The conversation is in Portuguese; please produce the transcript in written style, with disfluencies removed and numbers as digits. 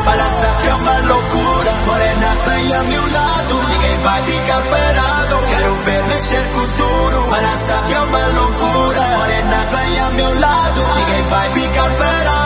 balança que é uma loucura. Morena, vem a meu lado, ninguém vai ficar parado. Quero ver mexer com duro, balança que é uma loucura. Morena, vem a meu lado, ninguém vai ficar parado.